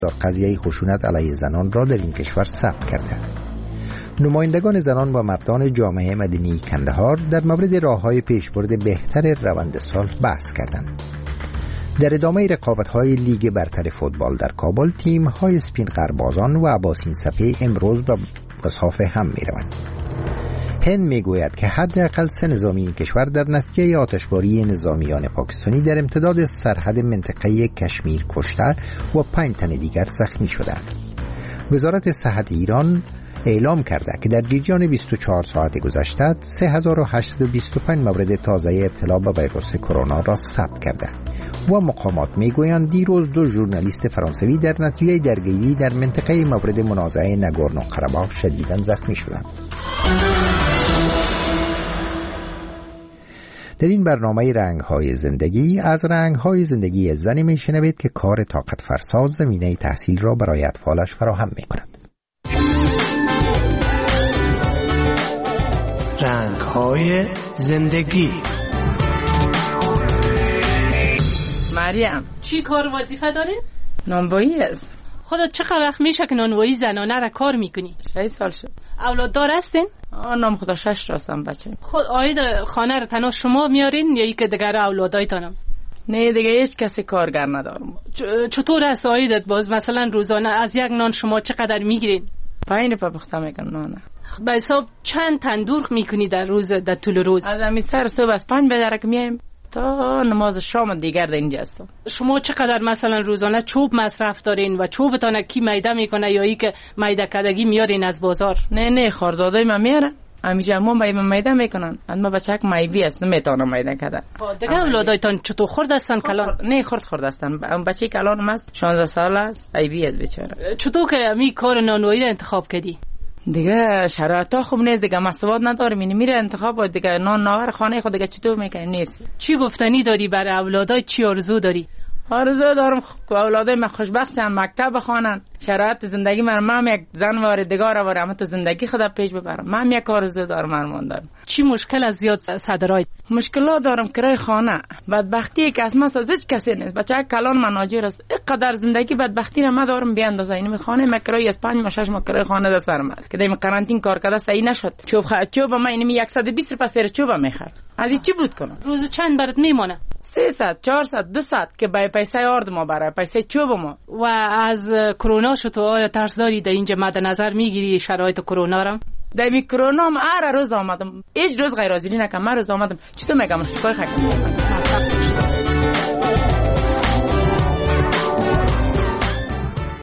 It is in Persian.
قضیه خشونت علیه زنان را در این کشور ثبت کرده. نمایندگان زنان و مردان جامعه مدنی کندهار در مورد راه‌های پیشبرد بهتر روند صلح بحث کردند. در ادامه رقابت‌های لیگ برتر فوتبال در کابل، تیم‌های سپین قربازان و عباسین سپی امروز به مصاف هم می‌روند. هند میگوید که حداقل 3 نظامی این کشور در نتیجه آتشباری نظامیان پاکستانی در امتداد سرحد منطقه کشمیر کشته و 5 تن دیگر زخمی شدند. وزارت صحت ایران اعلام کرده که در جریان 24 ساعت گذشته 3825 مورد تازه ابتلا به ویروس کرونا را ثبت کرده و مقامات میگویند دیروز 2 ژورنالیست فرانسوی در نتیجه درگیری در منطقه مورد منازعه ناگورنو قره‌باغ شدیداً زخمی شدند. در این برنامه رنگ‌های زندگی از رنگ‌های زندگی زنی میشنوید که کار طاقت فرسا زمینه تحصیل را برای اطفالش فراهم می‌کند. رنگ‌های زندگی. مریم، چی کار وظیفه دارین؟ نانوایی است. خودت چقدر وقت میشه که نانوایی زنانه را کار میکنی؟ 6 سال شد. اولاد دار هستین؟ نام خدا 6 راستم بچه. خود آید خانه را تنها شما میارین یا که دیگر اولادایتانم؟ نه دیگه هیچ کسی کارگر ندارم. چطور است آیدت باز مثلا روزانه از یک نان شما چقدر میگیرین؟ 5 روپیه پخته میکنن نانه. به حساب چند تندور میکنی در روز، در طول روز؟ از امیستر صبح از 5 بدرک میایم تا نماز شام دیگر در اینجا هستم. شما چقدر مثلا روزانه چوب مصرف دارین و چوبتان کی میده میکنه یا ای که میده کدگی میارین از بازار؟ نه خاردادای من میارن همیشه ما میده میکنن. اما بچه‌ک میوی است نمیتونم میده کده. دیگه اولادایتان چطور خورد هستن کلان؟ نه خورد هستن. بچه کلانم است 16 سال است ایوی است بیچاره. چطور که می کار نانوایی را انتخاب کردی؟ دیگه شرایطا خوب نیست دیگه، مسئولیت نداریم، یعنی میره انتخاب دیگه نان ناور خانه خود دیگه چطور میکنی نیست. چی گفتنی داری برای اولادای؟ چی آرزو داری؟ آرزو دارم اولادای من خوشبخت شن، مکتب بخوانن، شرایط زندگی من یک زن واردگار وارم تو زندگی خدا پیش ببرم. من یک آرزو دارم ارمان دارم. چی مشکل از زیاد صدرای؟ مشکلات دارم، کرای خانه، بدبختی که از من هیچ کسی نیست. بچه کلان من ناجور است. اینقدر زندگی بدبختی را من دارم بیاندازه. این خانه من کرای از 5 6 ماه کرای خانه در سرم که در قرنطین کار کرده صحیح نشد. چوب من اینم 120 روپیه سر چوب میخرد. از چی بود کنم؟ روز چند برات میمونه؟ 300 400 200 که به پیسه آرد ما برای پیسه چوب ما. و از کرونا شو تو آیا ترس داری در اینجا مد نظر میگیری شرایط کرونا را؟ در می کرونا ما هر روز آمدم، هیچ روز غیر حاضری نکردم. من روز آمدم چطور میگم شکای خکم